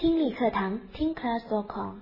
听力课堂，听 class.com。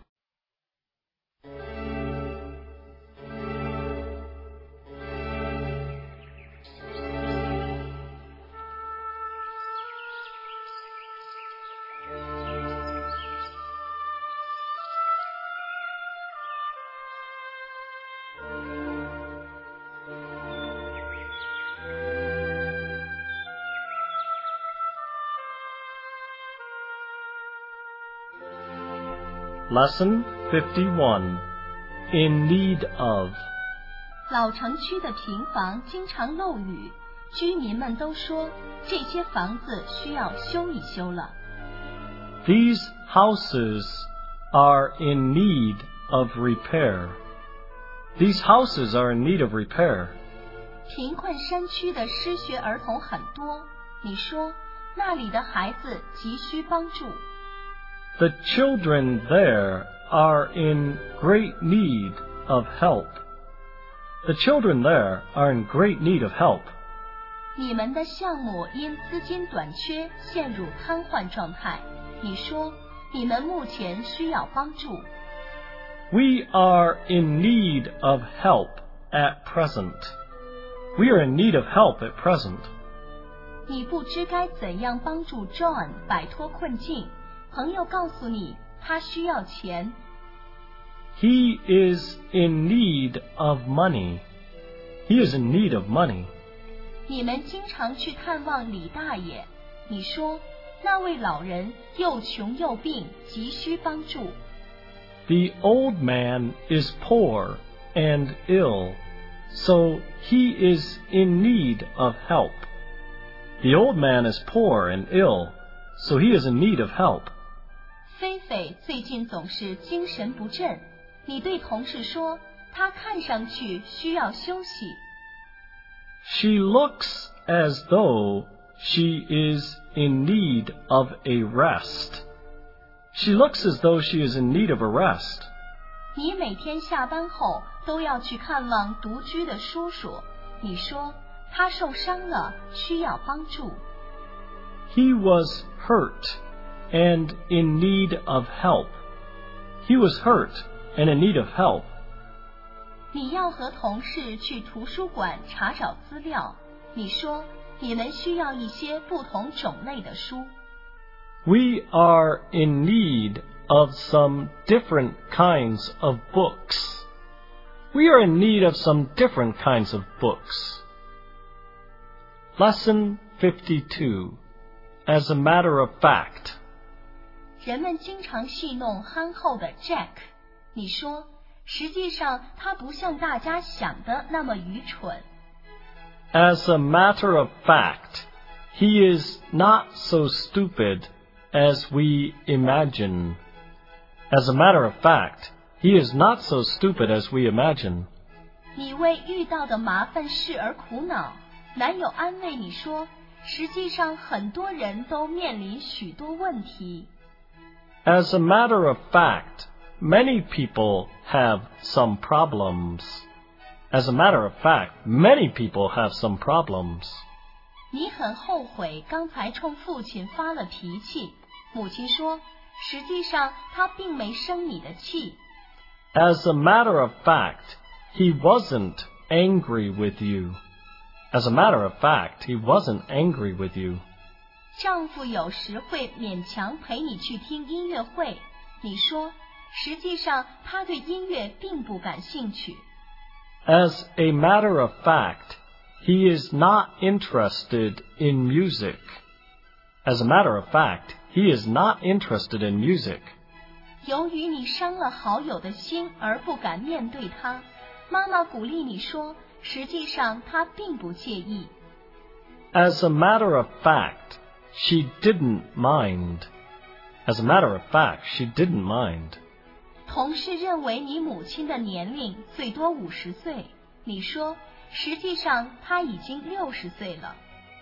Lesson 51 In Need of 老城区的平房经常漏雨，居民们都说这些房子需要修一修了。 These houses are in need of repair. These houses are in need of repair. 贫困山区的失学儿童很多，你说那里的孩子急需帮助。 The children there are in great need of help. The children there are in great need of help. 你们的项目因资金短缺陷入瘫痪状态，你说你们目前需要帮助。 We are in need of help at present. We are in need of help at present. 你不知该怎样帮助 John 摆脱困境，朋友告诉你他需要钱。 He is in need of money. He is in need of money. 你们经常去探望李大爷，你说那位老人又穷又病，急需帮助。 The old man is poor and ill, so he is in need of help. The old man is poor and ill, so he is in need of help. 菲菲最近总是精神不振，你对同事说她看上去需要休息。 She looks as though she is in need of a rest. She looks as though she is in need of a rest. 你每天下班后都要去看望独居的叔叔，你说他受伤了，需要帮助。 He was hurt and in need of help. He was hurt and in need of help. 你要和同事去图书馆查找资料，你说你们需要一些不同种类的书。 We are in need of some different kinds of books. We are in need of some different kinds of books. Lesson 52 As a matter of fact. 人们经常戏弄憨厚的 Jack， 你说实际上他不像大家想的那么愚蠢。 As a matter of fact, he is not so stupid as we imagine. As a matter of fact, he is not so stupid as we imagine. 你为遇到的麻烦事而苦恼，男友安慰你说，实际上很多人都面临许多问题。 As a matter of fact, many people have some problems. As a matter of fact, many people have some problems. 你很后悔刚才冲父亲发了脾气，母亲说，实际上他并没生你的气。 As a matter of fact, he wasn't angry with you. As a matter of fact, he wasn't angry with you. 丈夫有时会勉强陪你去听音乐会，你说，实际上他对音乐并不感兴趣。 As a matter of fact, he is not interested in music. As a matter of fact, he is not interested in music. 由于你伤了好友的心而不敢面对他，妈妈鼓励你说，实际上他并不介意。 As a matter of fact, she didn't mind. As a matter of fact, she didn't mind. 同事认为你母亲的年龄最多50岁，你说，实际上她已经60岁了。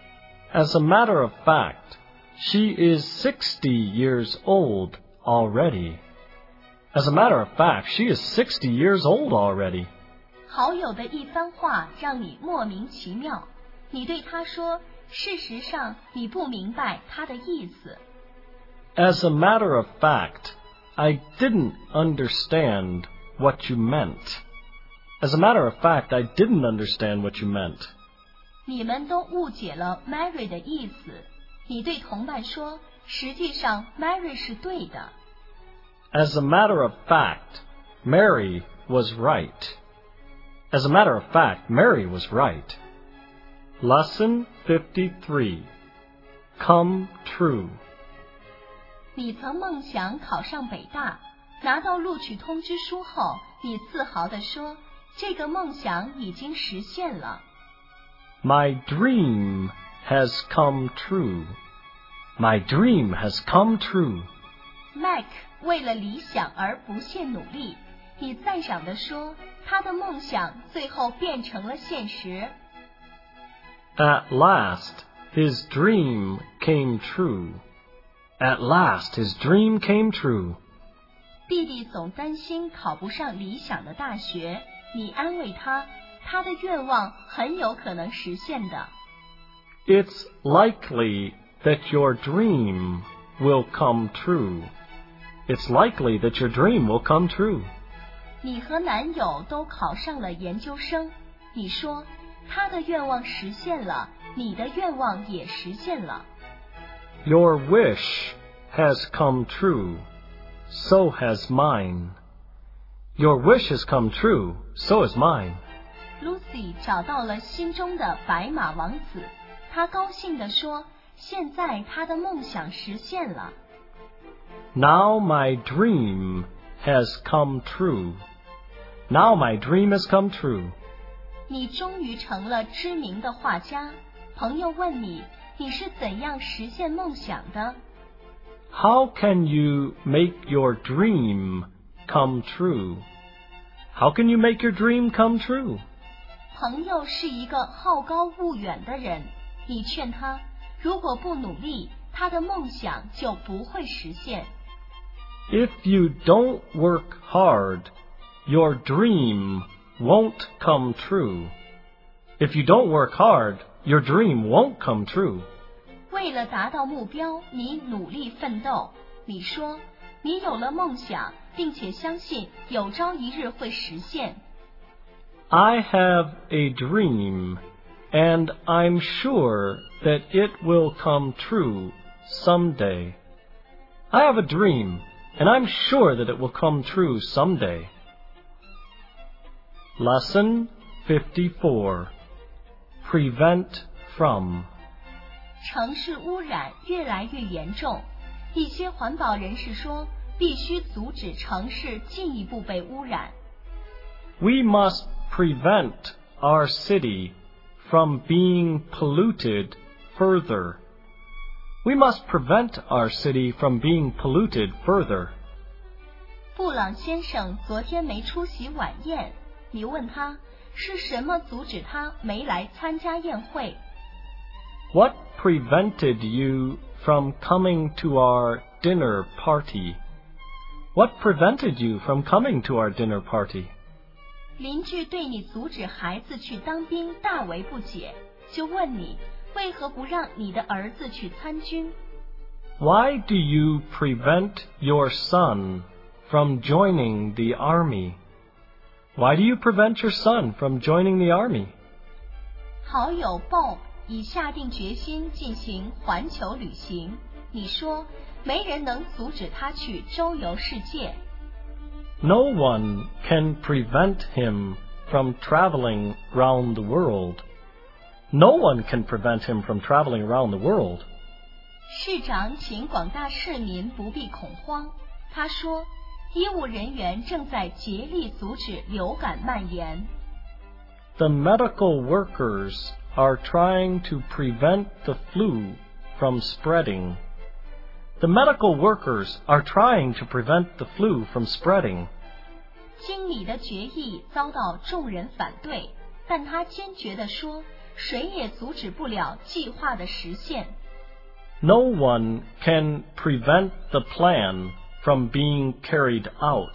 As a matter of fact, she is 60 years old already. As a matter of fact, she is 60 years old already. 好友的一番话让你莫名其妙，你对他说，事实上你不明白他的意思。 As a matter of fact, I didn't understand what you meant. As a matter of fact, I didn't understand what you meant. 你们都误解了 Mary 的意思。你对同伴说，实际上 Mary 是对的。 As a matter of fact, Mary was right. As a matter of fact, Mary was right. Lesson 53. Come true. 你曾梦想考上北大，拿到录取通知书后，你自豪地说，这个梦想已经实现了。 My dream has come true. My dream has come true. Mac 为了理想而不懈努力，你赞赏地说，他的梦想最后变成了现实。 At last, his dream came true. At last, his dream came true. 弟弟总担心考不上理想的大学，你安慰他，他的愿望很有可能实现的。 It's likely that your dream will come true. It's likely that your dream will come true. 你和男友都考上了研究生，你说他的愿望实现了，你的愿望也实现了。 Your wish has come true, so has mine. Your wish has come true, so has mine. Lucy 找到了心中的白马王子，她高兴地说，现在她的梦想实现了。 Now my dream has come true. Now my dream has come true. 你终于成了知名的画家。朋友问你，你是怎样实现梦想的？ How can you make your dream come true? How can you make your dream come true? 朋友是一个好高骛远的人，你劝他，如果不努力，他的梦想就不会实现。 If you don't work hard, your dream won't come true. If you don't work hard, your dream won't come true. 为了达到目标，你努力奋斗。你说，你有了梦想，并且相信有朝一日会实现。 I have a dream, and I'm sure that it will come true someday. I have a dream, and I'm sure that it will come true someday. Lesson 54. Prevent from. 城市污染越来越严重，一些环保人士说，必须阻止城市进一步被污染。 We must prevent our city from being polluted further. We must prevent our city from being polluted further. 布朗先生昨天没出席晚宴，你问他是什么阻止他没来参加宴会？ What prevented you from coming to our dinner party? What prevented you from coming to our dinner party? 邻居对你阻止孩子去当兵大为不解，就问你为何不让你的儿子去参军？ Why do you prevent your son from joining the army? Why do you prevent your son from joining the army? 好友 Bob 已下定决心进行环球旅行，你说没人能阻止他去周游世界。 No one can prevent him from traveling round the world. No one can prevent him from traveling around the world. 市长请广大市民不必恐慌，他说，医务人员正在竭力阻止流感蔓延。 The medical workers are trying to prevent the flu from spreading. The medical workers are trying to prevent the flu from spreading. 经理的决议遭到众人反对，但他坚决地说，谁也阻止不了计划的实现。 No one can prevent the plan from being carried out.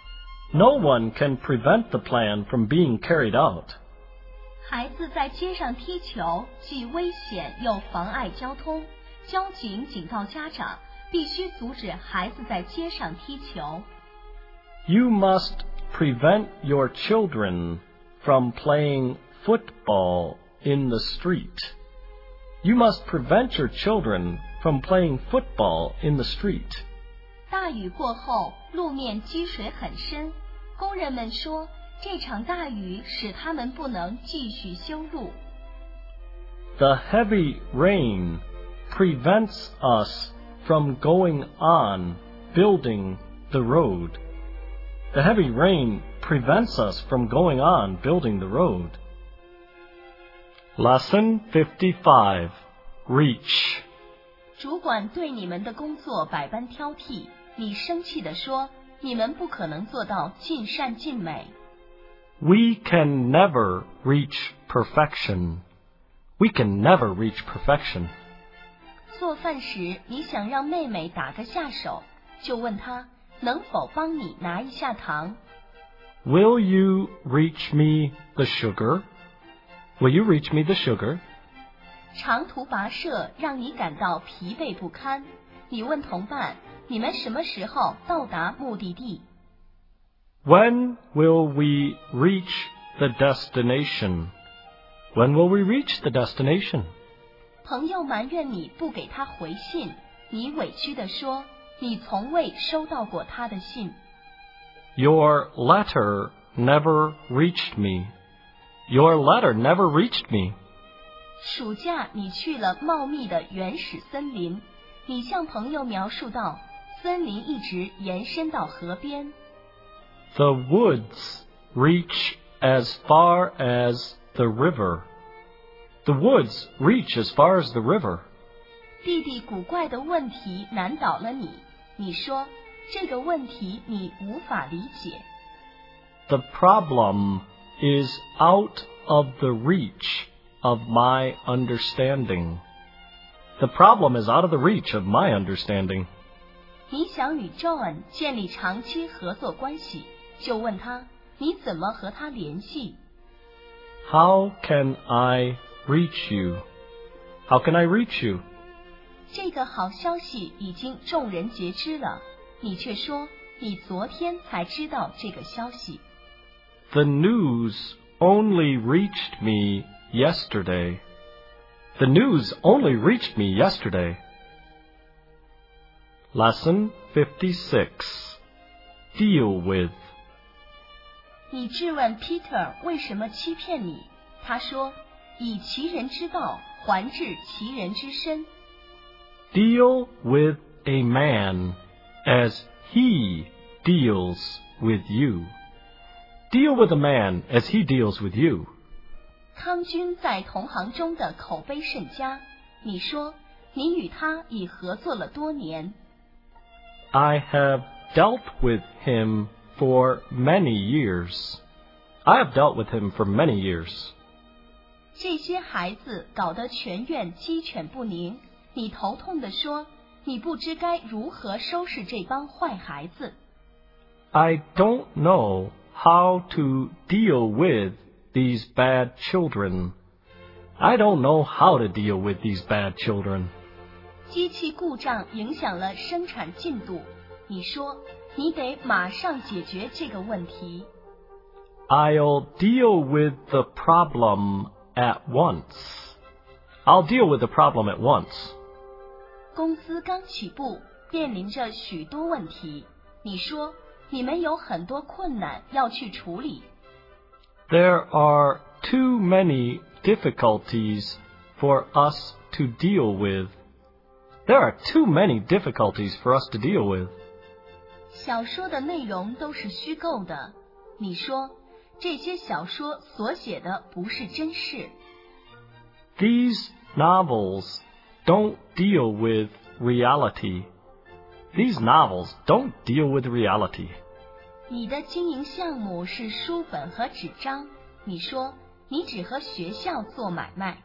No one can prevent the plan from being carried out. 孩子在街上踢球，既危险又妨碍交通。交警警告家长， 必须阻止孩子在街上踢球。 You must prevent your children from playing football in the street. You must prevent your children from playing football in the street. 大雨过后，路面积水很深，工人们说，这场大雨使他们不能继续修路。 The heavy rain prevents us from going on building the road. The heavy rain prevents us from going on building the road. Lesson 55. Reach. 主管对你们的工作百般挑剔，你生气地说，你们不可能做到尽善尽美。 We can never reach perfection. We can never reach perfection. 做饭时，你想让妹妹打个下手，就问她能否帮你拿一下糖。 Will you reach me the sugar? Will you reach me the sugar? 长途跋涉让你感到疲惫不堪，你问同伴，你们什么时候到达目的地？ When will we reach the destination? When will we reach the destination? 朋友埋怨你不给他回信，你委屈地说，你从未收到过他的信。 Your letter never reached me. Your letter never reached me. 暑假你去了茂密的原始森林，你向朋友描述到，森林一直延伸到河边。 The woods reach as far as the river. The woods reach as far as the river. 弟弟古怪的问题难倒了你，你说，这个问题你无法理解。 The problem is out of the reach of my understanding. The problem is out of the reach of my understanding. 你想与 John 建立长期合作关系，就问他，你怎么和他联系？ How can I reach you? How can I reach you? 这个好消息已经众人皆知了，你却说，你昨天才知道这个消息。 The news only reached me yesterday. The news only reached me yesterday. Lesson 56. Deal with. 你质问 Peter 为什么欺骗你，他说，以其人之道还治其人之身。 Deal with a man as he deals with you. Deal with a man as he deals with you. 康君在同行中的口碑甚佳，你说，你与他已合作了多年。 I have dealt with him for many years. I have dealt with him for many years. 这些孩子搞得全院鸡犬不宁，你头痛地说，你不知该如何收拾这帮坏孩子。 I don't know how to deal with these bad children. I don't know how to deal with these bad children. 机器故障影响了生产进度，你说，你得马上解决这个问题。 I'll deal with the problem at once. I'll deal with the problem at once. 公司刚起步，面临着许多问题，你说，你们有很多困难要去处理。 There are too many difficulties for us to deal with. There are too many difficulties for us to deal with. 小说的内容都是虚构的，你说，这些小说所写的不是真事。 These novels don't deal with reality. These novels don't deal with reality. 你的经营项目是书本和纸张，你说，你只和学校做买卖。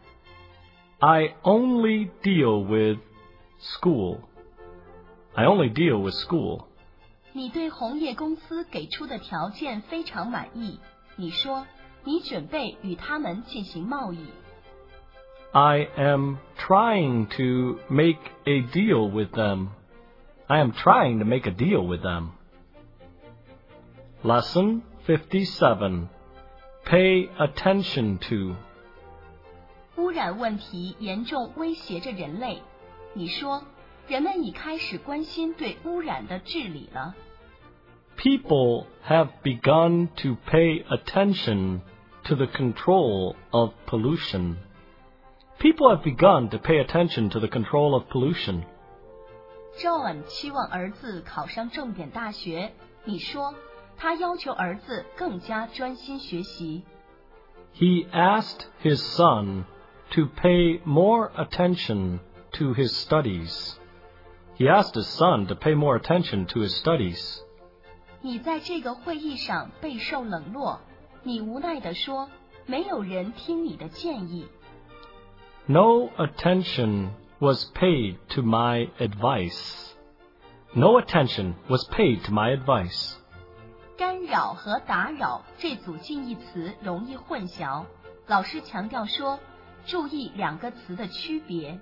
I only deal with school. I only deal with school. 你对红叶公司给出的条件非常满意，你说，你准备与他们进行贸易。 I am trying to make a deal with them. I am trying to make a deal with them. Lesson 57. Pay attention to. 污染问题严重威胁着人类。你说，人们已开始关心对污染的治理了。 People have begun to pay attention to the control of pollution. People have begun to pay attention to the control of pollution. John 期望儿子考上重点大学。你说，他要求儿子更加专心学习。 He asked his son to pay more attention to his studies. He asked his son to pay more attention to his studies. 你在这个会议上备受冷落，你无奈地说，没有人听你的建议。 No attention was paid to my advice. No attention was paid to my advice. 干扰和打扰这组近义词容易混淆，老师强调说，注意两个词的区别。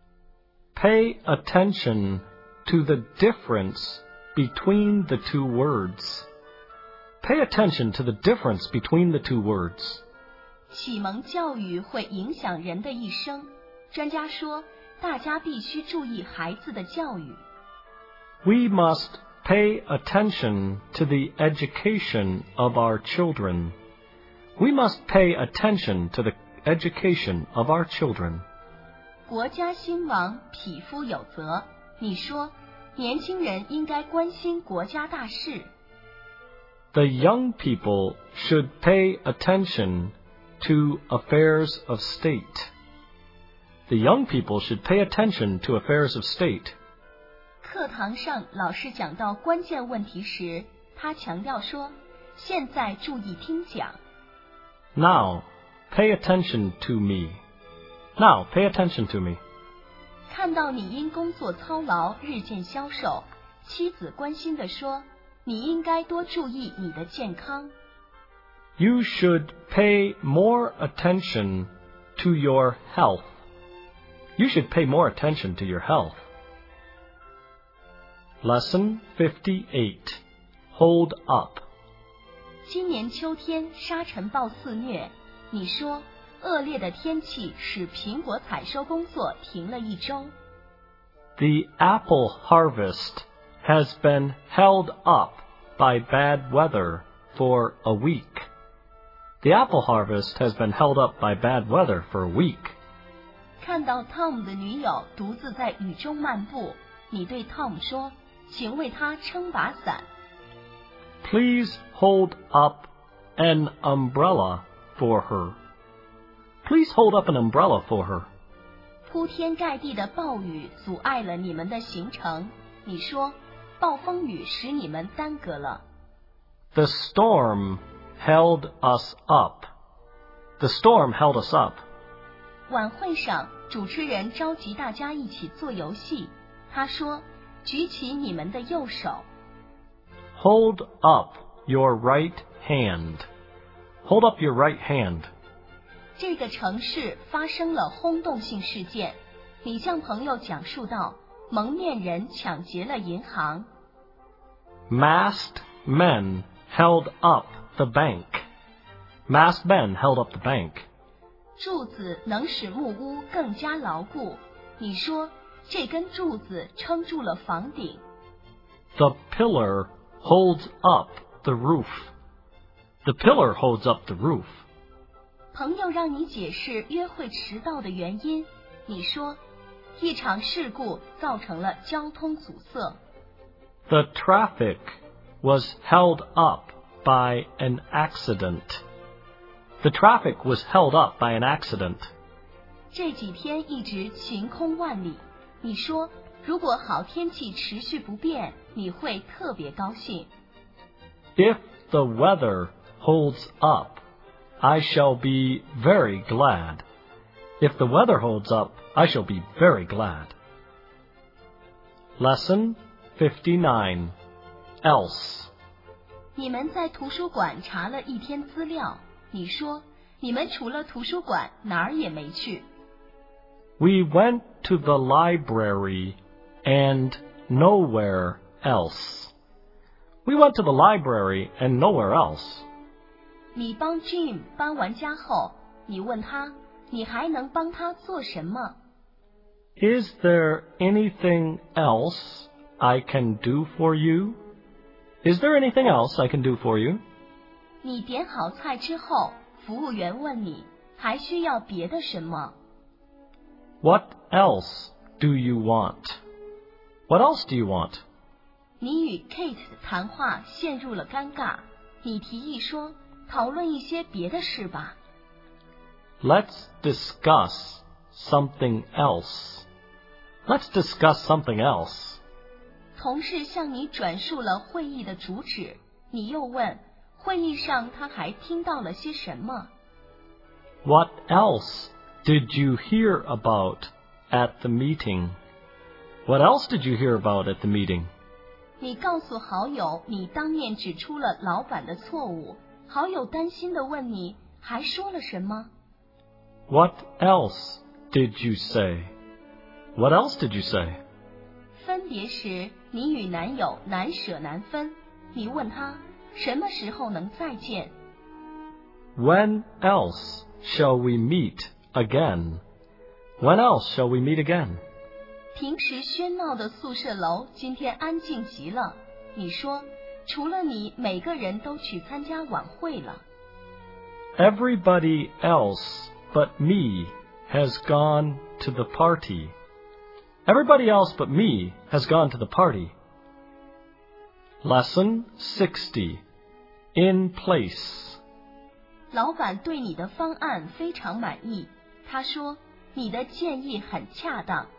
Pay attention to the difference between the two words. Pay attention to the difference between the two words. 启蒙教育会影响人的一生。专家说，大家必须注意孩子的教育。 We must pay attention to the education of our children. We must pay attention to the education of our children. 国家兴亡，匹夫有责。你说，年轻人应该关心国家大事。 The young people should pay attention to affairs of state. The young people should pay attention to affairs of state. 课堂上，老师讲到关键问题时，他强调说，现在注意听讲。 Now, pay attention to me. Now, pay attention to me. 看到你因工作操劳日渐消瘦，妻子关心地说，你应该多注意你的健康。 You should pay more attention to your health. You should pay more attention to your health. Lesson 58. Hold up. 今年秋天沙尘暴肆虐，你说，恶劣的天气使苹果采收工作停了一周。 The apple harvest has been held up by bad weather for a week. The apple harvest has been held up by bad weather for a week. 看到 Tom 的女友独自在雨中漫步，你对 Tom 说，请为她撑把伞。 Please hold up an umbrella for her. Please hold up an umbrella for her. 铺天盖地的暴雨阻碍了你们的行程，你说，暴风雨使你们耽搁了。 The storm held us up. The storm held us up. 晚会上，主持人召集大家一起做游戏。他说，举起你们的右手。 Hold up your right hand. Hold up your right hand. 这个城市发生了轰动性事件，你向朋友讲述到，蒙面人抢劫了银行。 Masked men held up the bank. Masked men held up the bank. 柱子能使木屋更加牢固。你说，这根柱子撑住了房顶。 The pillar holds up the roof. The pillar holds up the roof. 朋友让你解释约会迟到的原因，你说，一场事故造成了交通阻塞。 The traffic was held up by an accident. The traffic was held up by an accident. 这几天一直晴空万里，你说，如果好天气持续不变，你会特别高兴。 If the weather holds up, I shall be very glad. If the weather holds up, I shall be very glad. Lesson 59. Else. 你们在图书馆查了一天资料，你说，你们除了图书馆哪儿也没去。 We went to the library and nowhere else. We went to the library and nowhere else. 你帮 Jim 搬完家后，你问他，你还能帮他做什么？ Is there anything else I can do for you? Is there anything else I can do for you? 你点好菜之后，服务员问你，还需要别的什么？ What else do you want? What else do you want? 你与 Kate 的谈话陷入了尴尬，你提议说，讨论一些别的事吧。 Let's discuss something else. Let's discuss something else. 同事向你转述了会议的主旨，你又问，会议上他还听到了些什么？ What else did you hear about at the meeting? What else did you hear about at the meeting? 你告诉好友，你当面指出了老板的错误，好友担心地问你，还说了什么？ What else did you say? What else did you say? 分别时，你与男友难舍难分，你问他什么时候能再见？ When else shall we meet again? When else shall we meet again? 平时喧闹的宿舍楼今天安静极了，你说，除了你，每个人都去参加晚会了。 Everybody else but me has gone to the party. Everybody else but me has gone to the party. Lesson 60. In place. 老板对你的方案非常满意，他说，你的建议很恰当。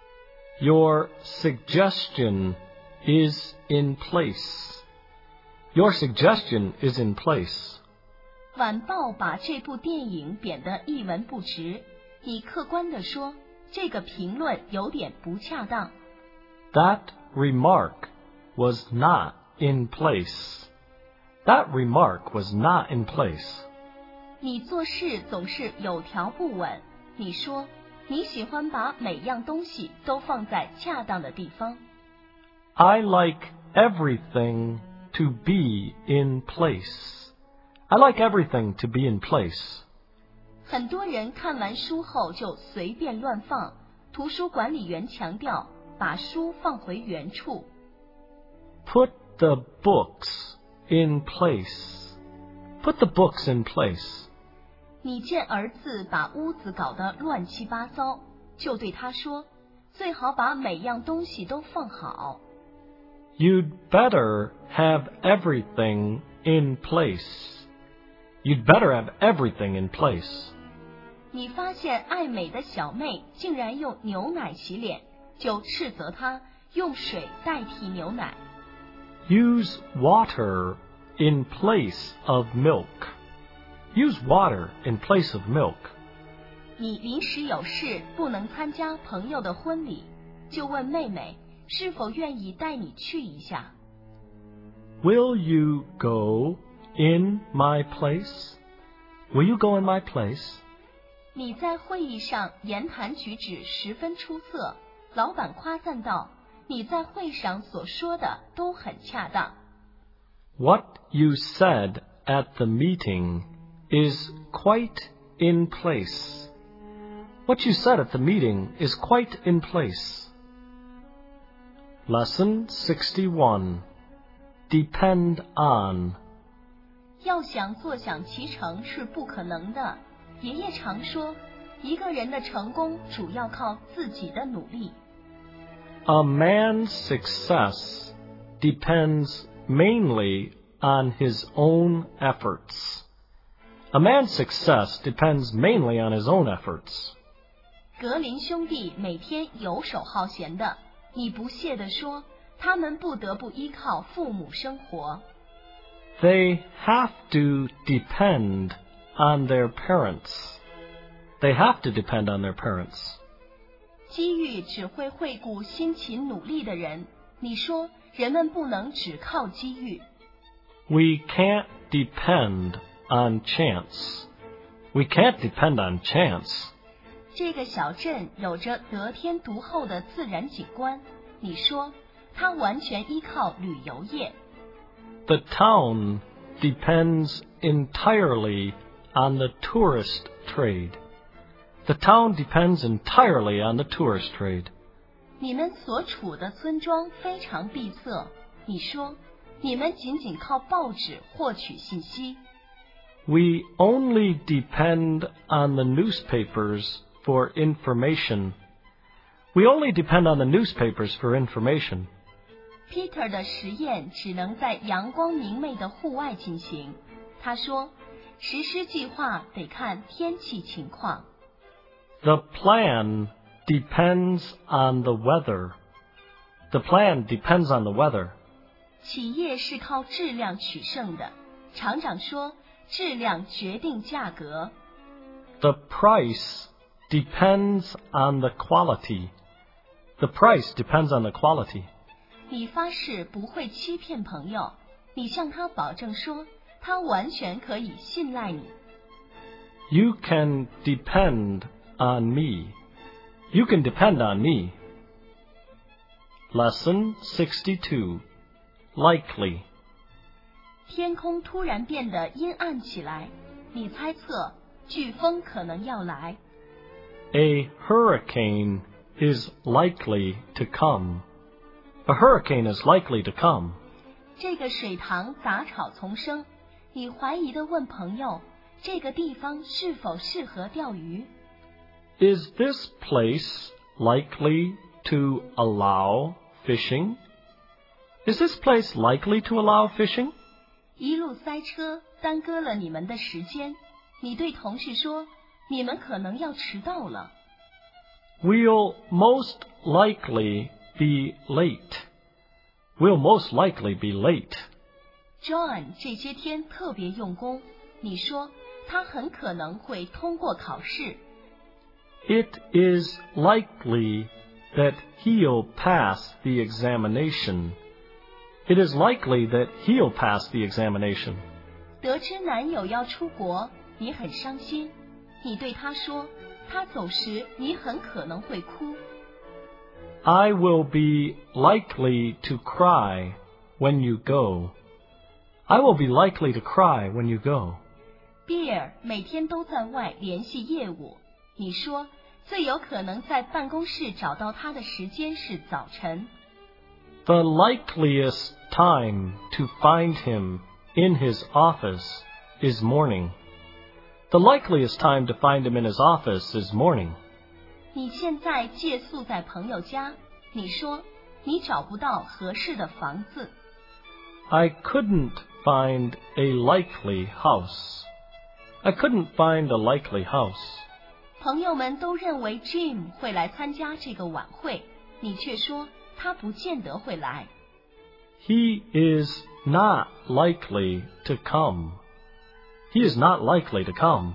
Your suggestion is in place. Your suggestion is in place. 晚报把这部电影贬得一文不值，你客观地说，这个评论有点不恰当。 That remark was not in place. That remark was not in place. 你做事总是有条不紊，你说，你喜欢把每样东西都放在恰当的地方。 I like everything to be in place. I like everything to be in place. 很多人看完书后就随便乱放，图书管理员强调，把书放回原处。 Put the books in place. Put the books in place. 你见儿子把屋子搞得乱七八糟，就对他说，最好把每样东西都放好。 You'd better have everything in place. You'd better have everything in place. 你发现爱美的小妹竟然用牛奶洗脸，就斥责她用水代替牛奶。 Use water in place of milk. Use water in place of milk. 你临时有事不能参加朋友的婚礼，就问妹妹是否愿意带你去一下。 Will you go in my place? Will you go in my place? 你在会议上言谈举止十分出色，老板夸赞道，你在会上所说的都很恰当。 What you said at the meeting is quite in place. What you said at the meeting is quite in place. Lesson 61. Depend on. 要想坐享其成是不可能的。爷爷常说，一个人的成功主要靠自己的努力。 A man's success depends mainly on his own efforts. A man's success depends mainly on his own efforts. 格林兄弟每天游手好闲的，你不屑地说，他们不得不依靠父母生活。 They have to depend on their parents. They have to depend on their parents. 机遇只会惠顾辛勤努力的人，你说人们不能只靠机遇。 We can't depend on chance. We can't depend on chance. 这个小镇有着得天独厚的自然景观，你说它完全依靠旅游业。 The town depends entirely on the tourist trade. The town depends entirely on the tourist trade. 你们所处的村庄非常闭塞，你说，你们仅仅靠报纸获取信息。 We only depend on the newspapers for information. We only depend on the newspapers for information. Peter 的实验只能在阳光明媚的户外进行。他说，实施计划得看天气情况。 The plan depends on the weather. The plan depends on the weather. 企业是靠质量取胜的。厂长说，质量决定价格。 The price depends on the quality. The price depends on the quality. 你发誓不会欺骗朋友，你向他保证说，他完全可以信赖你。 You can depend on me. You can depend on me. Lesson 62. Likely. 天空突然变得阴暗起来，你猜测飓风可能要来。 A hurricane is likely to come. A hurricane is likely to come. 这个水塘杂草丛生，你怀疑地问朋友，这个地方是否适合钓鱼？ Is this place likely to allow fishing? Is this place likely to allow fishing? 一路塞车，耽搁了你们的时间。你对同事说，你们可能要迟到了。 We'll most likely be late. We'll most likely be late. John 这些天特别用功，你说他很可能会通过考试。 It is likely that he'll pass the examination. It is likely that he'll pass the examination. 得知男友要出国，你很伤心。你对他说，他走时你很可能会哭。 I will be likely to cry when you go. I will be likely to cry when you go. Bear 每天都在外联系业务。你说，最有可能在办公室找到他的时间是早晨。 The likeliest time to find him in his office is morning. The likeliest time to find him in his office is morning. 你现在借宿在朋友家，你说你找不到合适的房子。 I couldn't find a likely house. I couldn't find a likely house. 朋友们都认为 Jim 会来参加这个晚会，你却说他不见得会来。 He is not likely to come. He is not likely to come.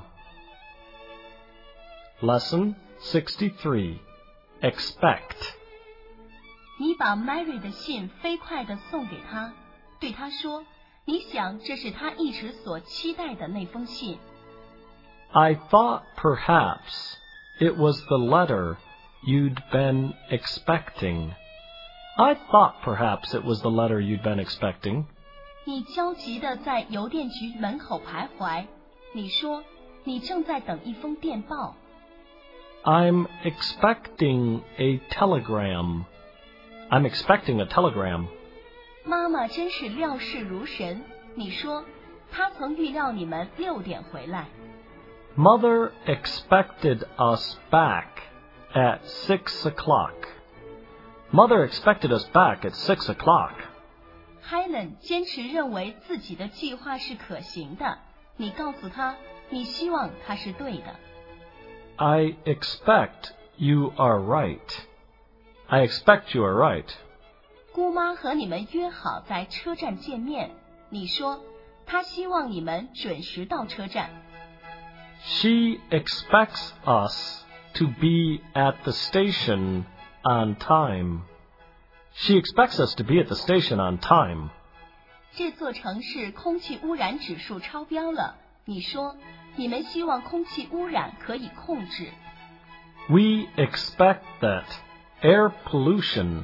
Lesson 63. Expect. 你把 Mary 的信飞快地送给他，对他说，你想这是他一直所期待的那封信。 I thought perhaps it was the letter you'd been expecting. I thought perhaps it was the letter you'd been expecting. 你焦急地在邮电局门口徘徊，你说你正在等一封电报。 I'm expecting a telegram. I'm expecting a telegram. 妈妈真是料事如神，你说她曾预料你们6点回来。 Mother expected us back at 6 o'clock. Mother expected us back at 6 o'clock. Helen 坚持认为自己的计划是可行的，你告诉她，你希望她是对的。 I expect you are right. I expect you are right. 姑妈和你们约好在车站见面，你说她希望你们准时到车站。 She expects us to be at the station on time. She expects us to be at the station on time. 这座城市空气污染指数超标了，你说你们希望空气污染可以控制。 We expect that air pollution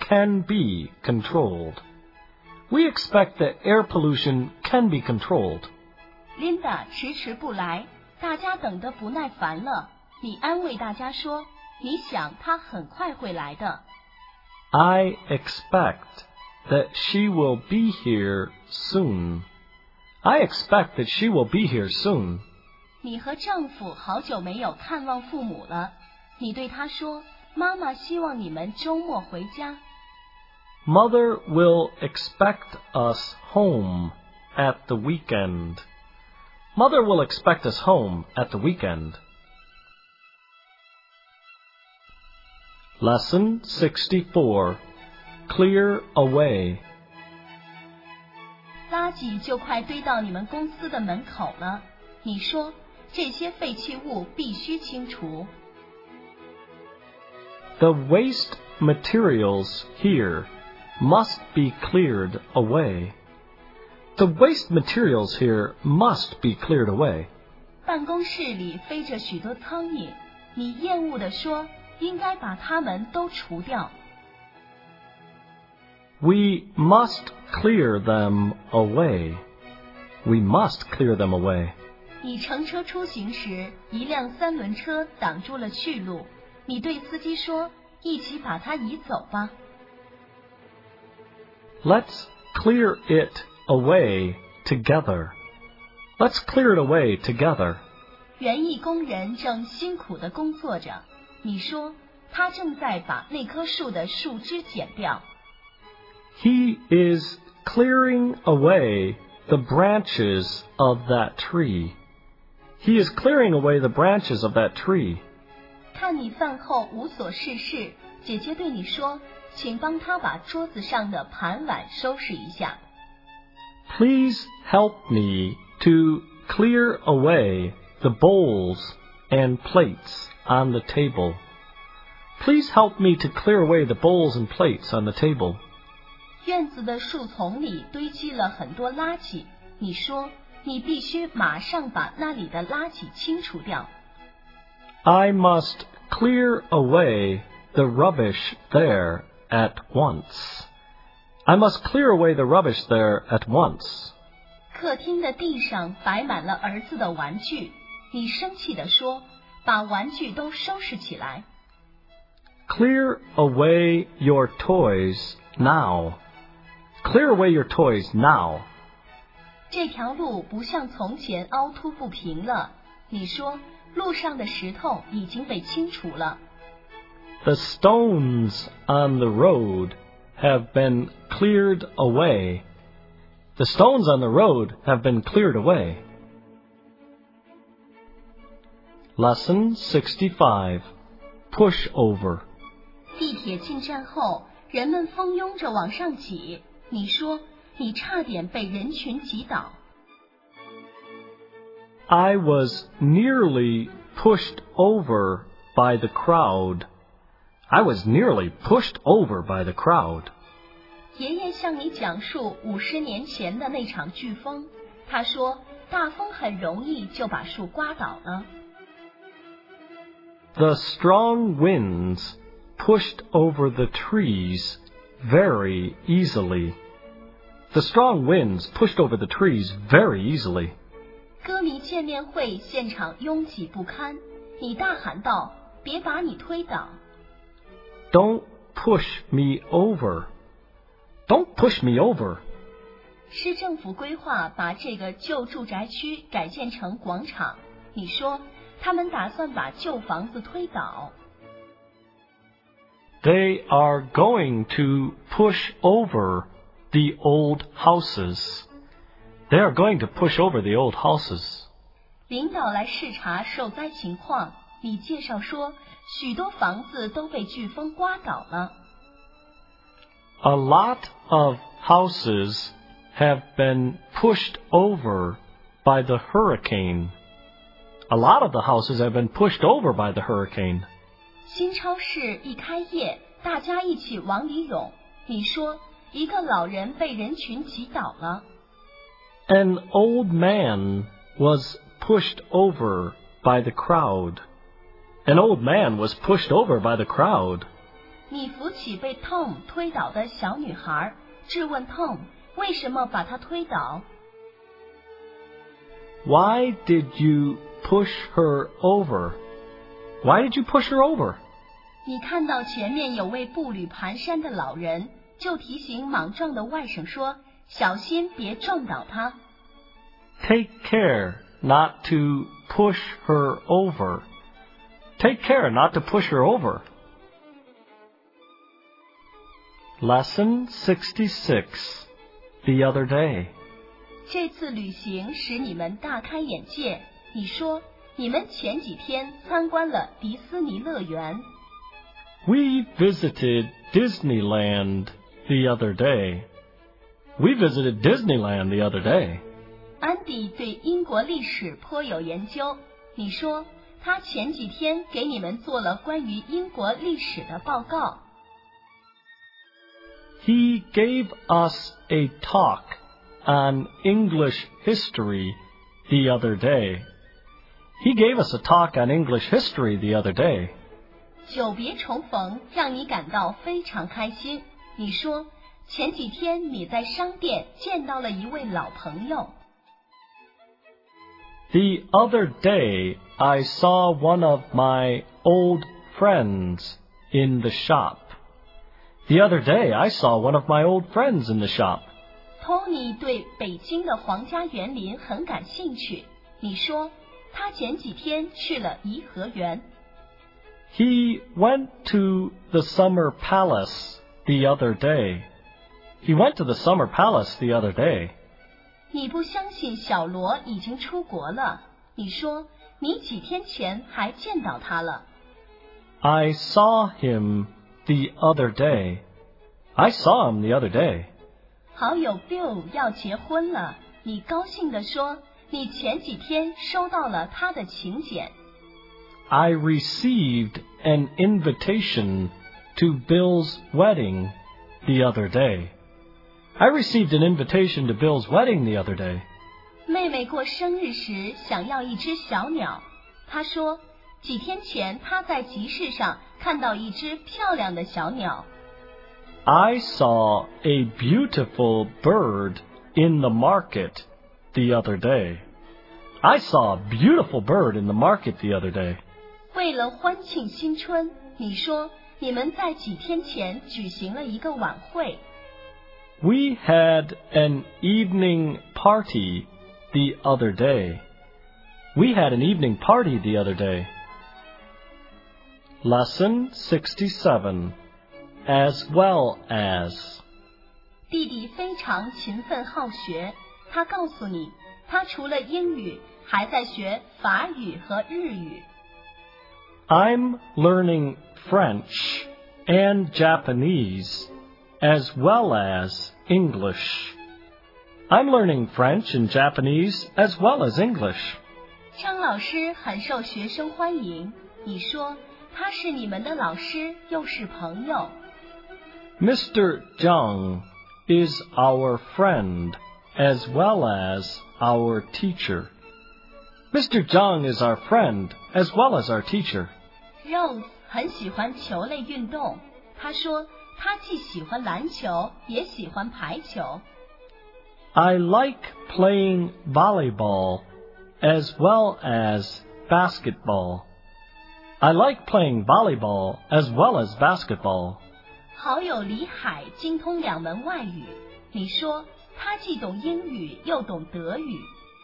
can be controlled. We expect that air pollution can be controlled. Linda 迟迟不来，大家等得不耐烦了。你安慰大家说，你想她很快会来的。 I expect that she will be here soon. I expect that she will be here soon. 你和丈夫好久没有看望父母了，你对他说，妈妈希望你们周末回家。 Mother will expect us home at the weekend. Mother will expect us home at the weekend. Lesson 64. Clear away. 垃圾就快堆到你们公司的门口了，你说这些废弃物必须清除。 The waste materials here must be cleared away. The waste materials here must be cleared away. 办公室里飞着许多苍蝇，你厌恶地说，应该把它们都除掉。 We must clear them away. We must clear them away. 你乘车出行时，一辆三轮车挡住了去路，你对司机说，一起把它移走吧。 Let's clear it away together. Let's clear it away together. 园艺工人正辛苦地工作着，你说，他正在把那棵树的树枝剪掉。 He is clearing away the branches of that tree. He is clearing away the branches of that tree. 看你饭后无所事事，姐姐对你说，请帮他把桌子上的盘碗收拾一下。 Please help me to clear away the bowls and plates on the table. Please help me to clear away the bowls and plates on the table. 院子的树丛里堆积了很多垃圾，你说，你必须马上把那里的垃圾清除掉。 I must clear away the rubbish there at once. I must clear away the rubbish there at once. 客厅的地上摆满了儿子的玩具，你生气地说，把玩具都收拾起来。 Clear away your toys now. Clear away your toys now. 这条路不像从前凹凸不平了，你说，路上的石头已经被清除了。 The stones on the road have been cleared away. The stones on the road have been cleared away. Lesson 65. Push over. 地铁进站后，人们蜂拥着往上挤，你说，你差点被人群挤倒。 I was nearly pushed over by the crowd. I was nearly pushed over by the crowd. 爷爷向你讲述50年前的那场飓风，他说，大风很容易就把树刮倒了。 The strong winds pushed over the trees very easily. The strong winds pushed over the trees very easily. 歌迷见面会现场拥挤不堪，你大喊道，别把你推倒。 Don't push me over. Don't push me over. 市政府规划把这个旧住宅区改建成广场，你说，他们打算把旧房子推倒。 They are going to push over the old houses. They are going to push over the old houses. 领导来视察受灾情况，你介绍说，许多房子都被飓风刮倒了。 A lot of houses have been pushed over by the hurricane. A lot of the houses have been pushed over by the hurricane. 新超市一开业，大家一起往里涌，你说，一个老人被人群挤倒了。 An old man was pushed over by the crowd. An old man was pushed over by the crowd. 你扶起被 Tom 推倒的小女孩，质问 Tom 为什么把她推倒。 Why did you push her over? Why did you push her over? 你看到前面有位步履蹒跚的老人，就提醒莽撞的外甥说，小心别撞倒他。 Take care not to push her over. Take care not to push her over. Lesson 66. The other day. 这次旅行使你们大开眼界。你说，你们前几天参观了迪斯尼乐园。 We visited Disneyland the other day. We visited Disneyland the other day. 安迪对英国历史颇有研究。你说，他前几天给你们做了关于英国历史的报告。 He gave us a talk on English history the other day. He gave us a talk on English history the other day. 久别重逢让你感到非常开心。你说，前几天你在商店见到了一位老朋友。 The other day, I saw one of my old friends in the shop. The other day, I saw one of my old friends in the shop. Tony 对北京的皇家园林很感兴趣。你说，他前几天去了颐和园。 He went to the Summer Palace the other day. He went to the Summer Palace the other day. 你不相信小罗已经出国了。你说，你几天前还见到他了。 I saw him the other day. I saw him the other day. 好友 Bill 要结婚了，你高兴地说，你前几天收到了他的请柬。 I received an invitation to Bill's wedding the other day. I received an invitation to Bill's wedding the other day. 妹妹过生日时想要一只小鸟，她说，几天前她在集市上看到一只漂亮的小鸟。 I saw a beautiful bird in the market the other day. I saw a beautiful bird in the market the other day. 为了欢庆新春，你说，你们在几天前举行了一个晚会。 We had an evening party the other day. We had an evening party the other day. Lesson 67. As well as. 弟弟非常勤奋好学，他告诉你，他除了英语，还在学法语和日语。 I'm learning French and Japanese as well as English. I'm learning French and Japanese as well as English. 张老师很受学生欢迎，你说，他是你们的老师，又是朋友。 Mr. Zhang is our friend as well as our teacher. Mr. Zhang is our friend as well as our teacher. Rose 很喜欢球类运动，他说，他既喜欢篮球，也喜欢排球。 I like playing volleyball as well as basketball. I like playing volleyball as well as basketball. 好友李海精通2门外语，你说，他既懂英语又懂德语。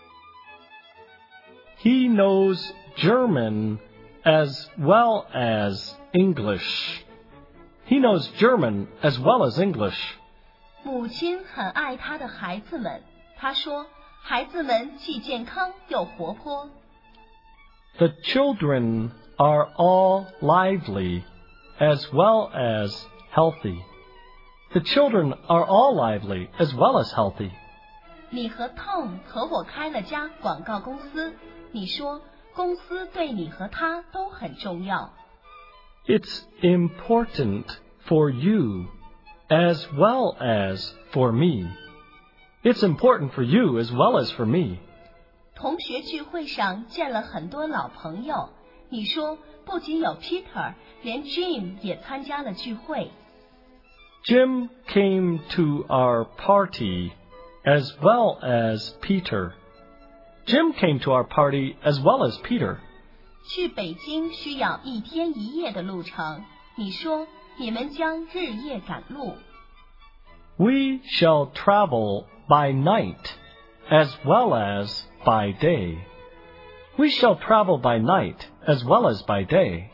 He knows German as well as English. He knows German as well as English. 母亲很爱她的孩子们，她说，孩子们既健康又活泼。 The children are all lively as well as healthy. The children are all lively as well as healthy. 你和 Tom 合伙开了家广告公司，你说，公司对你和他都很重要。 It's important for you as well as for me. It's important for you as well as for me. 同学聚会上见了很多老朋友， 你说不仅有 Peter， 连 Jim 也参加了聚会。 Jim came to our party as well as Peter. Jim came to our party as well as Peter. 去北京需要1天1夜的路程，你说你们将日夜赶路。 We shall travel by night as well as by day. We shall travel by night as well as by day.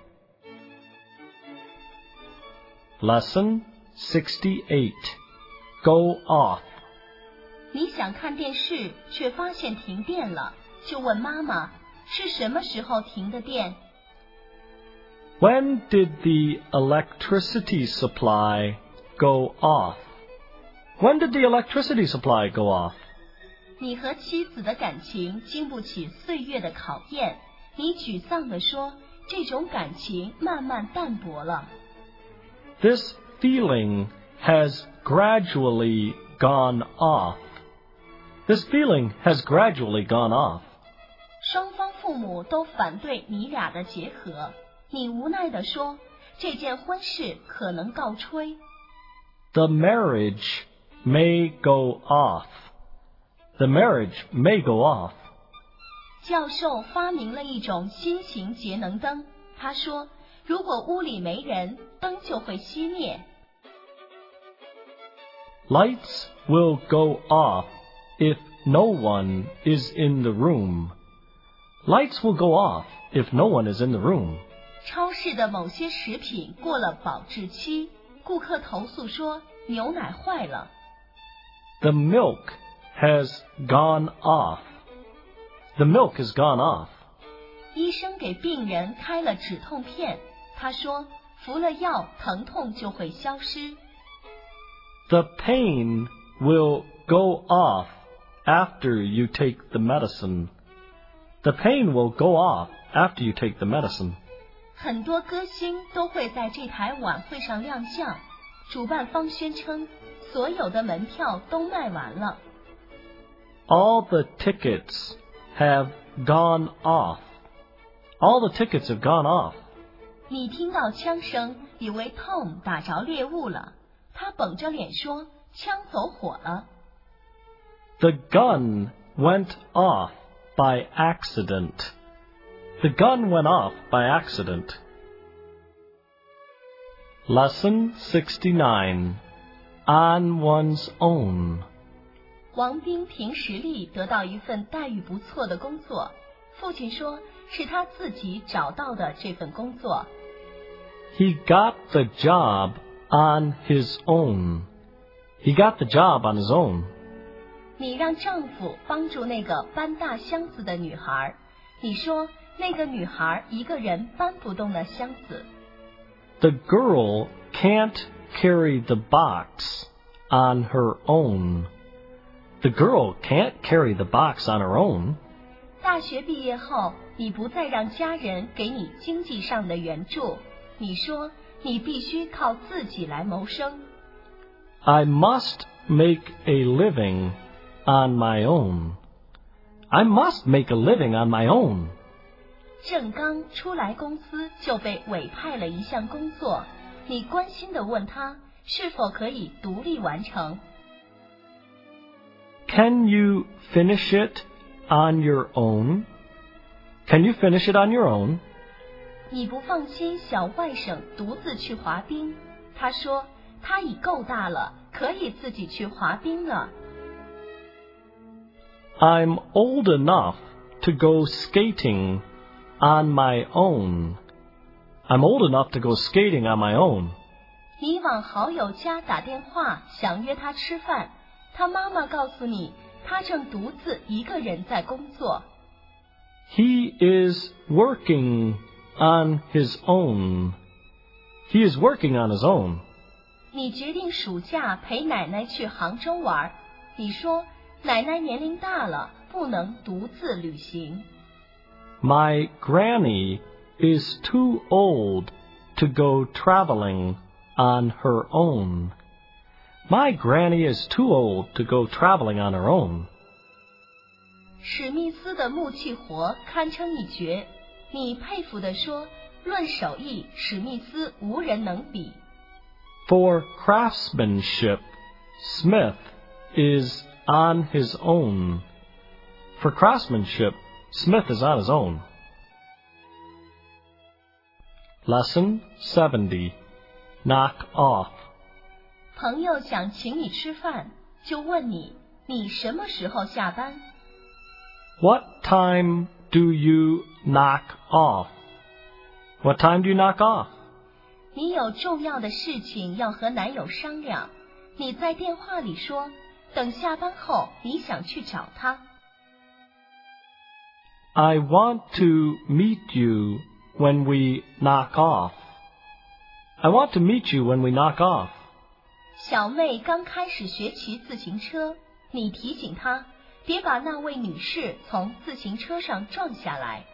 Lesson 68. Go off. 你想看电视，却发现停电了，就问妈妈，是什么时候停的电？ When did the electricity supply go off? When did the electricity supply go off? 你和妻子的感情经不起岁月的考验，你沮丧地说，这种感情慢慢淡薄了。 This feeling has gradually gone off. This feeling has gradually gone off. 双方父母都反对你俩的结合，你无奈地说，这件婚事可能告吹。 The marriage may go off. The marriage may go off. 教授发明了一种新型节能灯，他说，如果屋里没人，灯就会熄灭。 Lights will go off if no one is in the room. Lights will go off if no one is in the room. 超市的某些食品过了保质期，顾客投诉说牛奶坏了。 The milk has gone off. The milk has gone off. 医生给病人开了止痛片，他说，服了药，疼痛就会消失。 The pain will go off after you take the medicine. The pain will go off after you take the medicine. 很多歌星都会在这台晚会上亮相，主办方宣称，所有的门票都卖完了。 All the tickets have gone off. All the tickets have gone off. 你听到枪声，以为 Tom 打着猎物了，他绷着脸说，枪走火了。 The gun went off by accident. The gun went off by accident. Lesson 69. On one's own. 王斌凭实力得到一份待遇不错的工作，父亲说是他自己找到的这份工作。 He got the job on his own. He got the job on his own. 你让丈夫帮助那个搬大箱子的女孩，你说那个女孩一个人搬不动那箱子。 The girl can't carry the box on her own. The girl can't carry the box on her own. 大学毕业后，你不再让家人给你经济上的援助，你说你必须靠自己来谋生。 I must make a living on my own. I must make a living on my own. 郑刚初来公司就被委派了一项工作，你关心地问他是否可以独立完成。 Can you finish it on your own? Can you finish it on your own? 你不放心小外甥独自去滑冰，他说他已够大了，可以自己去滑冰了。 I'm old enough to go skating on my own. I'm old enough to go skating on my own. 你往好友家打电话，想约他吃饭，他妈妈告诉你，他正独自一个人在工作。 He is working on his own. He is working on his own. 你决定暑假陪奶奶去杭州玩，你说奶奶年龄大了，不能独自旅行。 My granny is too old to go traveling on her own. My granny is too old to go traveling on her own. 史密斯的木器活堪称一绝， 你佩服地说，论手艺，史密斯无人能比。 For craftsmanship, Smith is on his own. For craftsmanship, Smith is on his own. Lesson 70. Knock off. 朋友想请你吃饭，就问你，你什么时候下班？ What time do you knock off? What time do you knock off? 你有重要的事情要和男友商量，你在电话里说，等下班后你想去找他。 I want to meet you when we knock off. I want to meet you when we knock off. 小妹刚开始学骑自行车，你提醒她，别把那位女士从自行车上撞下来。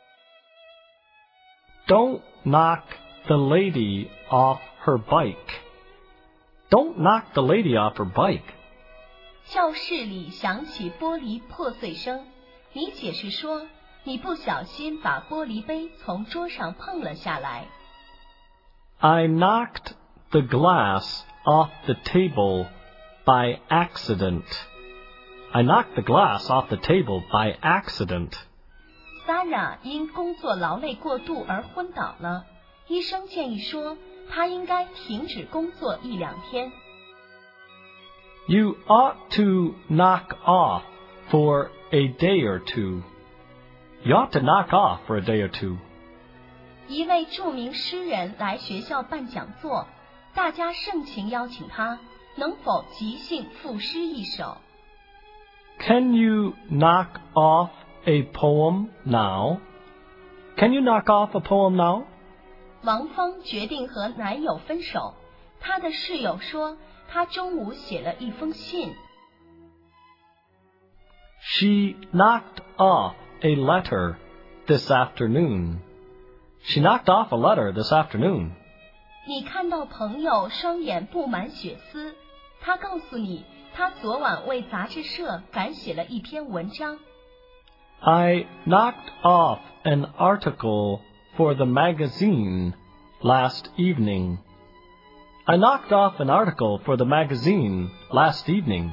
Don't knock the lady off her bike. Don't knock the lady off her bike. 教室里响起玻璃破碎声，你解释说，你不小心把玻璃杯从桌上碰了下来。 I knocked the glass off the table by accident. I knocked the glass off the table by accident. Sarah 因工作劳累过度而昏倒了，医生建议说，她应该停止工作1-2天。 You ought to knock off for a day or two. You ought to knock off for a day or two. 一位著名诗人来学校办讲座，大家盛情邀请他，能否即兴赋诗一首？ Can you knock off a poem now? Can you knock off a poem now? 王芳决定和男友分手，她的室友说，她中午写了一封信。 She knocked off a letter this afternoon. She knocked off a letter this afternoon. 你看到朋友双眼布满血丝，他告诉你，他昨晚为杂志社赶写了一篇文章。 I knocked off an article for the magazine last evening. I knocked off an article for the magazine last evening.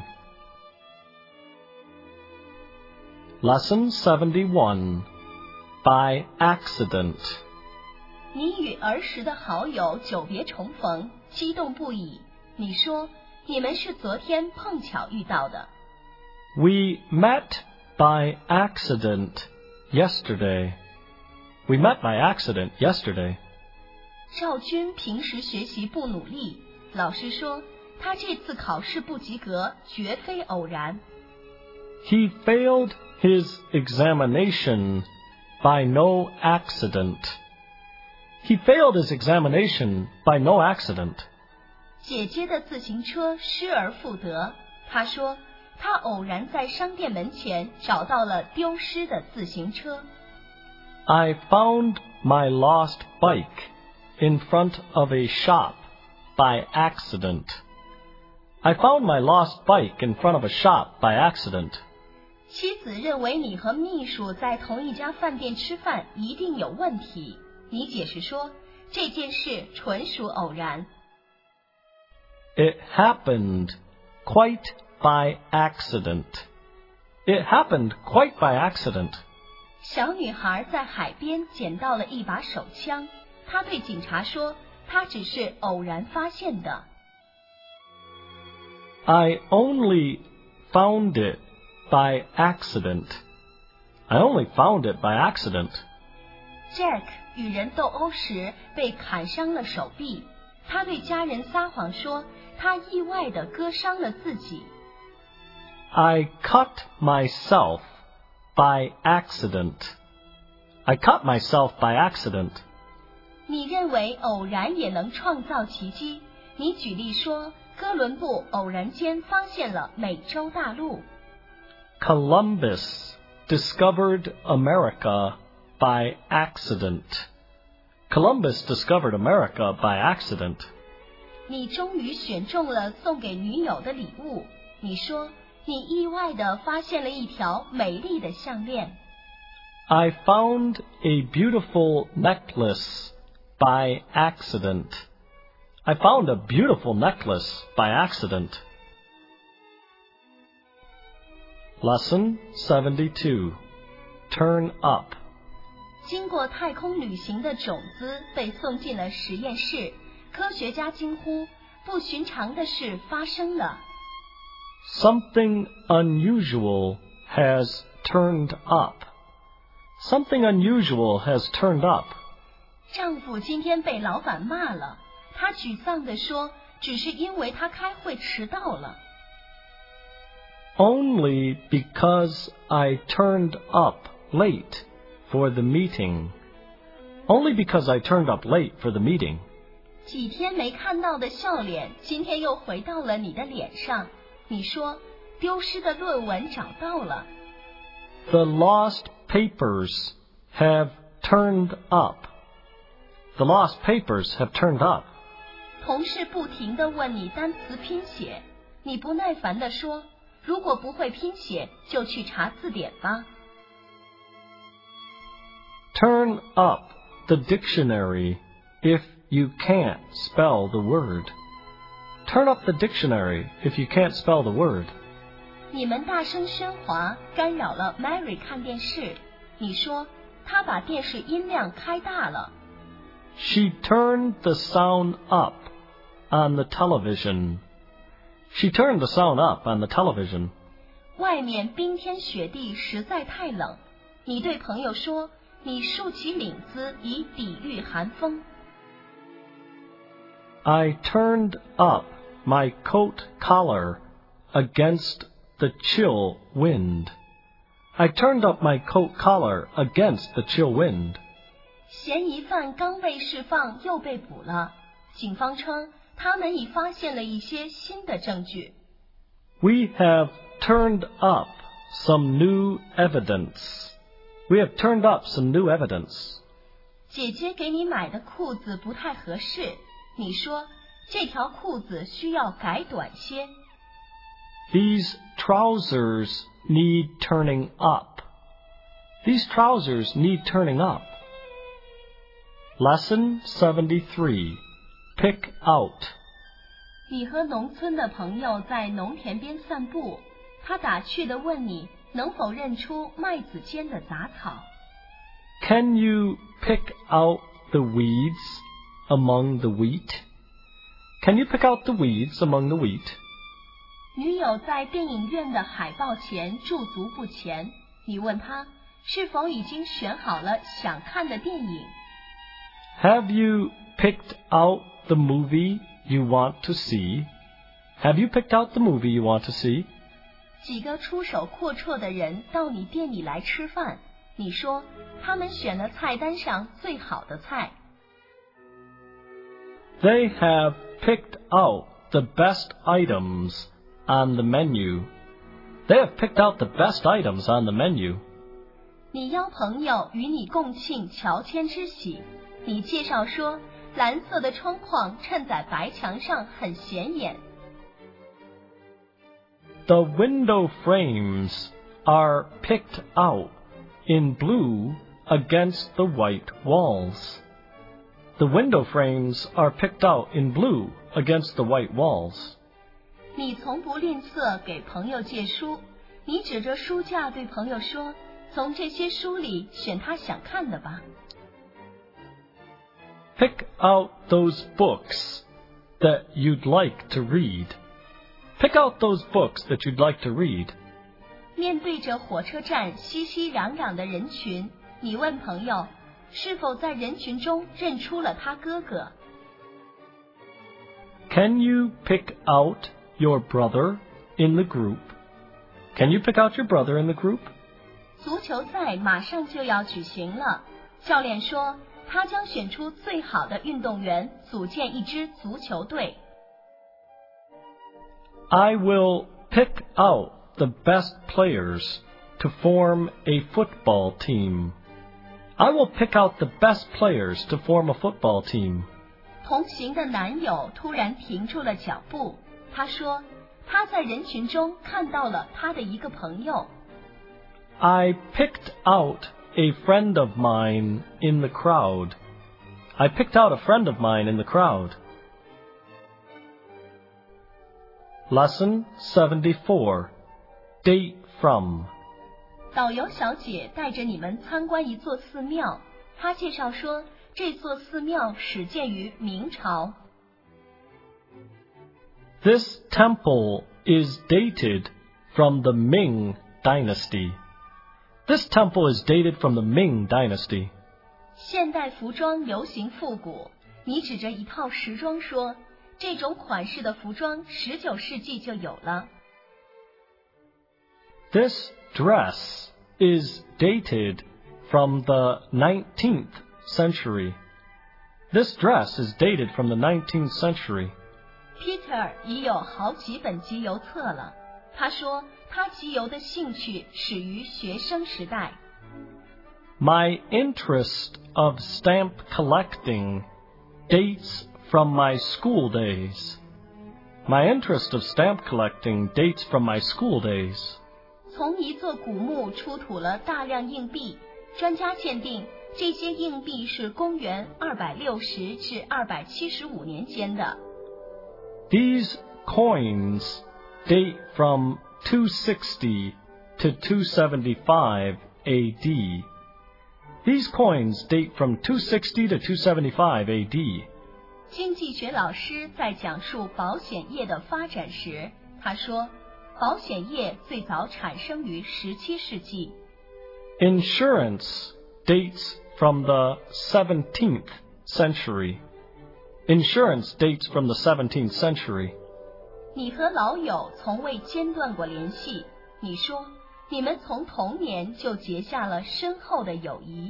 Lesson 71. By accident. 你与儿时的好友久别重逢，激动不已。你说，你们是昨天碰巧遇到的。 We met by accident yesterday. We met by accident yesterday. 赵军平时学习不努力，老师说，他这次考试不及格，绝非偶然。 He failed his examination by no accident. He failed his examination by no accident. 姐姐的自行车失而复得，她说，她偶然在商店门前找到了丢失的自行车。 I found my lost bike in front of a shop by accident. I found my lost bike in front of a shop by accident. 妻子认为你和秘书在同一家饭店吃饭一定有问题，你解释说，这件事纯属偶然。 It happened quite by accident. It happened quite by accident. 小女孩在海边捡到了一把手枪，她对警察说，她只是偶然发现的。 I only found it by accident. I only found it by accident. Jack 与人斗殴时被砍伤了手臂，他对家人撒谎说，他意外地割伤了自己。 I cut myself by accident. I cut myself by accident. 你认为偶然也能创造奇迹？你举例说，哥伦布偶然间发现了美洲大陆。 Columbus discovered America by accident. Columbus discovered America by accident. 你终于选中了送给女友的礼物。你说，你意外地发现了一条美丽的项链。 I found a beautiful necklace by accident. I found a beautiful necklace by accident. Lesson 72. Turn up. 经过太空旅行的种子被送进了实验室，科学家惊呼，不寻常的事发生了。 Something unusual has turned up. Something unusual has turned up. 丈夫今天被老板骂了，他沮丧地说，只是因为他开会迟到了。 Only because I turned up late for the meeting. Only because I turned up late for the meeting. 几天没看到的笑脸，今天又回到了你的脸上。你说，丢失的论文找到了。 The lost papers have turned up. The lost papers have turned up. 同事不停地问你单词拼写，你不耐烦地说，如果不会拼写，就去查字典吧。 Turn up the dictionary if you can't spell the word. Turn up the dictionary if you can't spell the word. 你们大声喧哗，干扰了 Mary 看电视。你说，她把电视音量开大了。 She turned the sound up on the television. She turned the sound up on the television. 外面冰天雪地，实在太冷。你对朋友说，你竖起领子以抵御寒风。 I turned up my coat collar against the chill wind. I turned up my coat collar against the chill wind. 嫌疑犯刚被释放，又被捕了。警方称，他们已发现了一些新的证据。 We have turned up some new evidence. We have turned up some new evidence. 姐姐给你买的裤子不太合适，你说，这条裤子需要改短些。 These trousers need turning up. These trousers need turning up. Lesson 73. Pick out. 你和农村的朋友在农田边散步，他打趣地问你能否认出麦子间的杂草。 Can you pick out the weeds among the wheat? Can you pick out the weeds among the wheat? 女友在电影院的海报前驻足不前，你问她是否已经选好了想看的电影。 Have you picked out the movie you want to see? Have you picked out the movie you want to see? 几个出手阔绰的人到你店里来吃饭，你说他们选了菜单上最好的菜。 They have picked out the best items on the menu. They have picked out the best items on the menu. 你邀朋友与你共庆乔迁之喜，你介绍说蓝色的窗框衬在白墙上很显眼。 The window frames are picked out in blue against the white walls. The window frames are picked out in blue against the white walls. 你从不吝啬给朋友借书，你指着书架对朋友说，从这些书里选他想看的吧。 Pick out those books that you'd like to read. Pick out those books that you'd like to read. 面对着火车站熙熙攘攘的人群，你问朋友，是否在人群中认出了他哥哥？ Can you pick out your brother in the group? Can you pick out your brother in the group? 足球赛马上就要举行了，教练说他将选出最好的运动员，组建一支足球队。 I will pick out the best players to form a football team. I will pick out the best players to form a football team. 同行的男友突然停住了脚步，他说他在人群中看到了他的一个朋友。 I picked out a friend of mine in the crowd. I picked out a friend of mine in the crowd. Lesson 74. Date from. 导游小姐带着你们参观一座寺庙，她介绍说，这座寺庙始建于明朝。 This temple is dated from the Ming Dynasty. This temple is dated from the Ming Dynasty. 现代服装流行复古，你指着一套时装说，这种款式的服装19世纪就有了。 This dress is dated from the 19th century. This dress is dated from the 19th century. Peter 已有好几本集邮册了。他说，他集邮的兴趣始于学生时代。 My interest of stamp collecting dates from my school days. My interest of stamp collecting dates from my school days. 从一座古墓出土了大量硬币，专家鉴定这些硬币是公元260至275年间的。 These coins date from 260 to 275 AD. These coins date from 260 to 275 AD. 经济学老师在讲述保险业的发展时，他说，保险业最早产生于17世纪。 Insurance dates from the 17th century. Insurance dates from the 17th century. 你和老友从未间断过联系，你说，你们从童年就结下了深厚的友谊。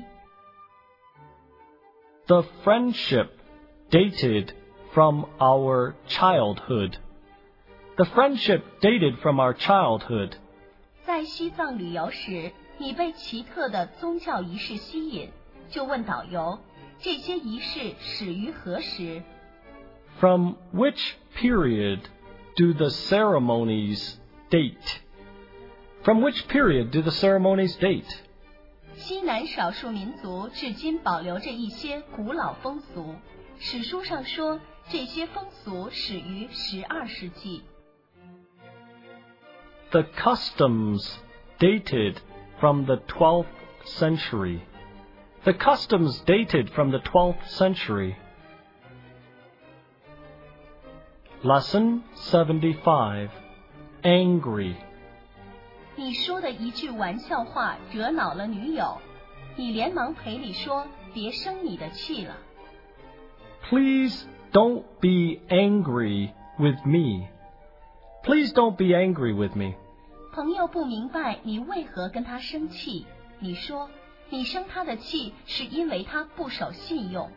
The friendship dated from our childhood. The friendship dated from our childhood. 在西藏旅游时，你被奇特的宗教仪式吸引，就问导游，这些仪式始于何时？ From which period do the ceremonies date? From which period do the ceremonies date? 西南少数民族至今保留着一些古老风俗，史书上说，这些风俗始于12世纪。 The customs dated from the 12th century. The customs dated from the 12th century. Lesson 75. Angry. 你说的一句玩笑话惹恼了女友，你连忙赔礼说，别生你的气了。 Please don't be angry with me. Please don't be angry with me. 朋友不明白你为何跟他生气，你说，你生他的气是因为他不守信用。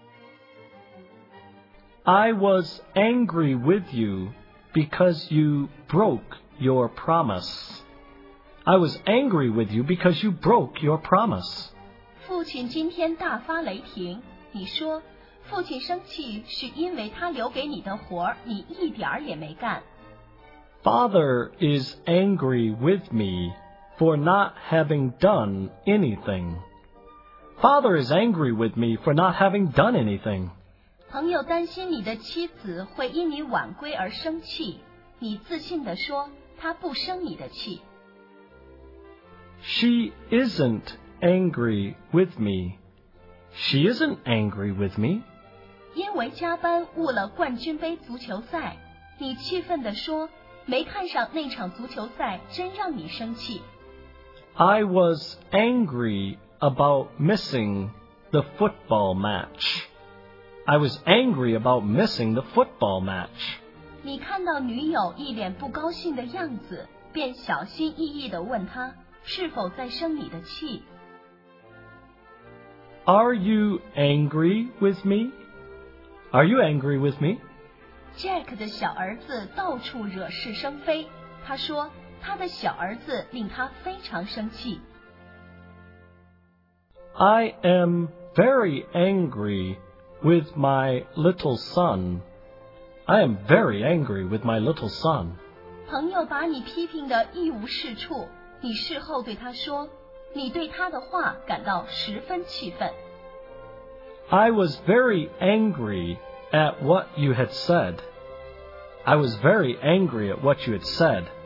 I was angry with you because you broke your promise. I was angry with you because you broke your promise. 父亲今天大发雷霆，你说，父亲生气是因为他留给你的活儿你一点儿也没干。 Father is angry with me for not having done anything. Father is angry with me for not having done anything. 朋友担心你的妻子会因你晚归而生气，你自信地说，她不生你的气。 She isn't angry with me. She isn't angry with me. 因为加班误了冠军杯足球赛，你气愤地说，没看上那场足球赛真让你生气。 I was angry about missing the football match. I was angry about missing the football match. 你看到女友一脸不高兴的样子，便小心翼翼地问她是否在生你的气。 Are you angry with me? Are you angry with me? Jack 的小儿子到处惹是生非，他说他的小儿子令他非常生气。 I am very angry with my little son. I am very angry with my little son. 朋友把你批评得一无是处，你事后对他说， 你对他的话感到十分气愤。 I was very angry at what you had said. I was very angry at what you had said.